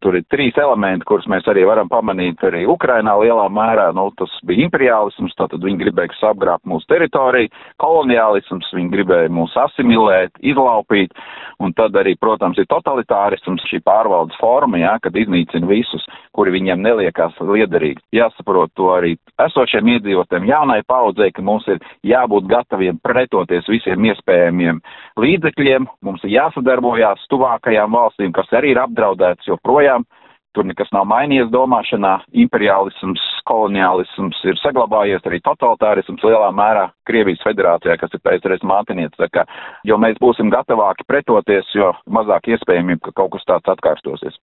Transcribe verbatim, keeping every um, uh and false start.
tur ir trīs elementi, kurus mēs arī varam pamanīt arī Ukrainā lielā mērā. Nu, tas bija imperiālisms, tātad viņi gribēja sagrābt mūsu teritoriju, koloniālisms, viņi gribēja mūs asimilēt, izlaupīt, un tad arī, protams, ir totalitārisms, šī pārvaldes forma, jā, kad iznīcina visus, kuri viņiem neliekās liederīgi. Jāsaprot to arī esošiem iedzīvotājiem, jaunai paudzei, ka mums ir jābūt gataviem pretoties visiem iespējamiem līdzekļiem, mums ir jāsadarbojās tuvākajām valstīm, kas arī ir apdraudētas joprojām. Tur nekas nav mainījies domāšanā, imperiālisms, koloniālisms ir saglabājies, arī totalitārisms lielā mērā Krievijas federācijā, kas ir P S R S mātiniece. Tā kā, jo mēs būsim gatavāki pretoties, jo mazāk iespējamība, ka kaut kas tāds atkārtosies.